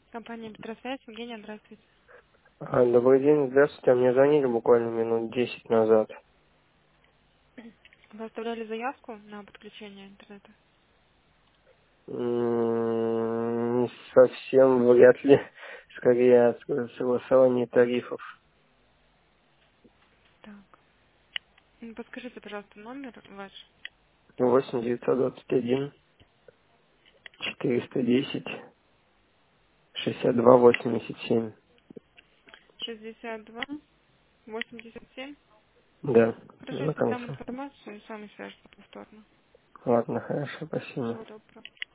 Компания Петросвязь, Евгения, здравствуйте. Добрый день, здравствуйте. Мне звонили буквально минут 10 назад. Вы оставляли заявку на подключение интернета? Не совсем, вряд ли. Скорее, от согласования тарифов. Так. Подскажите, пожалуйста, номер ваш. 8 921 410 62 87. 62-87. Да, Хорошо, на если дам конце. информацию и с вами свяжутся повторно. Ладно, хорошо, спасибо. Всего доброго.